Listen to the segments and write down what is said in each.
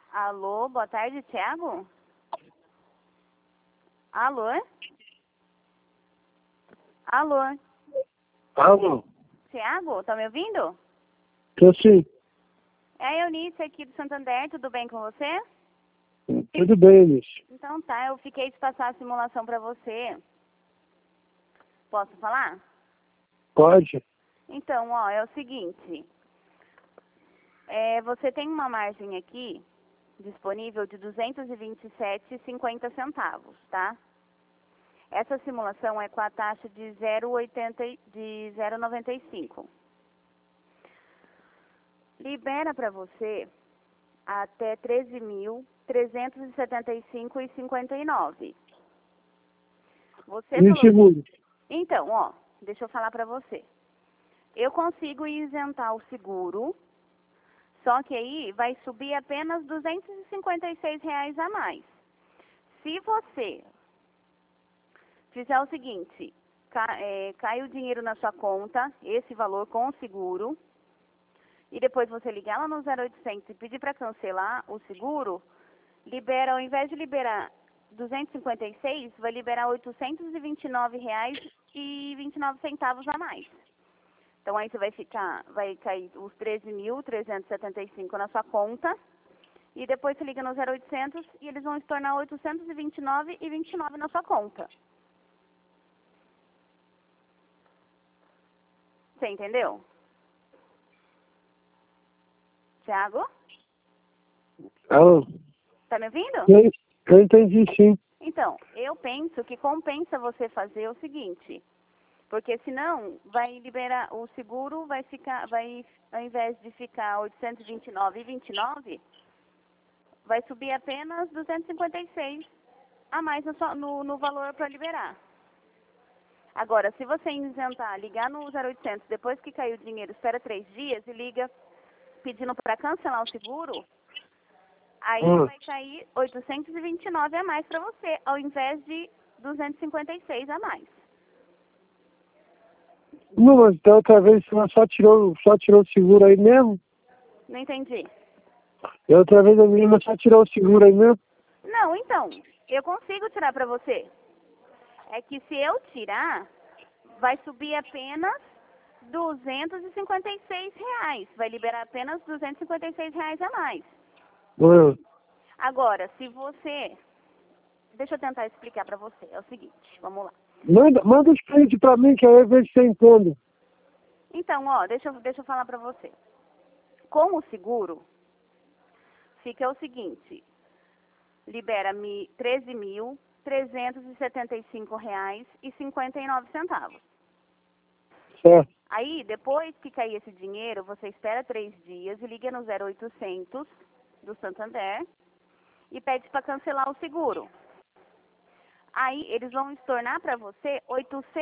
Alô, boa tarde, Thiago? Alô? Alô? Alô? Thiago, tá me ouvindo? Tô sim. É a Eunice aqui do Santander, tudo bem com você? Tudo bem, Eunice. Então tá, eu fiquei de passar a simulação pra você. Posso falar? Pode? Então, ó, é o seguinte. Você tem uma margem aqui disponível de 227,50 centavos, tá? Essa simulação é com a taxa de 0,95. Libera para você até 13.375,59. Você E o falou... seguro? Então, ó, deixa eu falar para você. Eu consigo isentar o seguro, só que aí vai subir apenas R$ 256 a mais. Se você fizer o seguinte, cai o dinheiro na sua conta, esse valor com o seguro, e depois você ligar lá no 0800 e pedir para cancelar o seguro, libera, ao invés de liberar 256, vai liberar R$ 829,29 a mais. Então aí você vai cair os 13.375 na sua conta, e depois você liga no 0800 e eles vão se tornar 829,29 na sua conta. Você entendeu? Thiago? Alô? Tá me ouvindo? Eu entendi, sim. Então, eu penso que compensa você fazer o seguinte, porque senão vai liberar, o seguro vai ficar, ao invés de ficar 829,29, vai subir apenas 256 a mais no valor para liberar. Agora, se você isentar, ligar no 0800, depois que cair o dinheiro, espera 3 dias e liga pedindo para cancelar o seguro, aí vai cair 829 a mais para você, ao invés de 256 a mais. Não, mas da outra vez ela só tirou o seguro aí mesmo? Não entendi. Da outra vez a menina só tirou o seguro aí mesmo? Não, então, eu consigo tirar para você. É que se eu tirar, vai subir apenas R$ 256. Vai liberar apenas R$ 256 a mais. Agora, se você... Deixa eu tentar explicar para você. É o seguinte, vamos lá. Manda os prints pra mim que aí eu vejo se você entende. Então, ó, deixa eu falar para você. Com o seguro, fica o seguinte. Libera R$ 13.375,59. Certo. Aí, depois que cair esse dinheiro, você espera 3 dias e liga no 0800 do Santander e pede para cancelar o seguro. Aí, eles vão estornar para você R$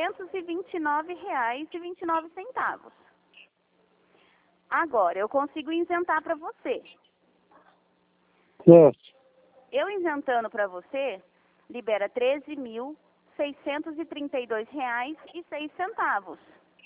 829,29. Agora, eu consigo isentar para você. Certo. Eu isentando para você, libera R$ 13.632,06.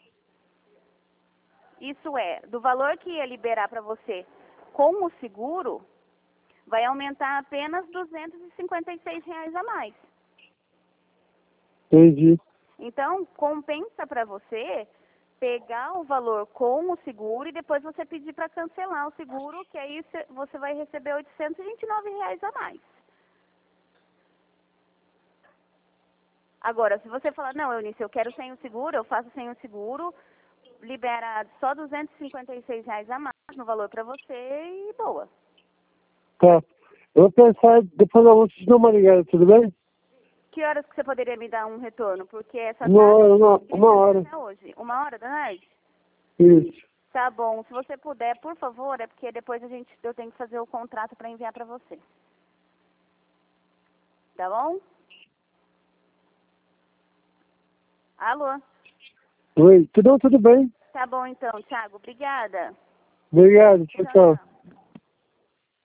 Isso é, do valor que ia liberar para você com o seguro, vai aumentar apenas R$ 256 a mais. Entendi. Então, compensa para você pegar o valor com o seguro e depois você pedir para cancelar o seguro, que aí você vai receber R$ 829 a mais. Agora, se você falar, não, Eunice, eu quero sem o seguro, eu faço sem o seguro, libera só R$ 256 a mais no valor para você e boa. Tá. Eu vou pensar, depois eu vou te dar uma ligada, tudo bem? Que horas que você poderia me dar um retorno? Porque essa Uma hora. até hoje. 1h da tarde? Isso. Tá bom. Se você puder, por favor, é porque depois eu tenho que fazer o contrato para enviar para você. Tá bom? Alô? Oi, tudo bem? Tá bom então, Thiago. Obrigada. Obrigado, tchau, tchau.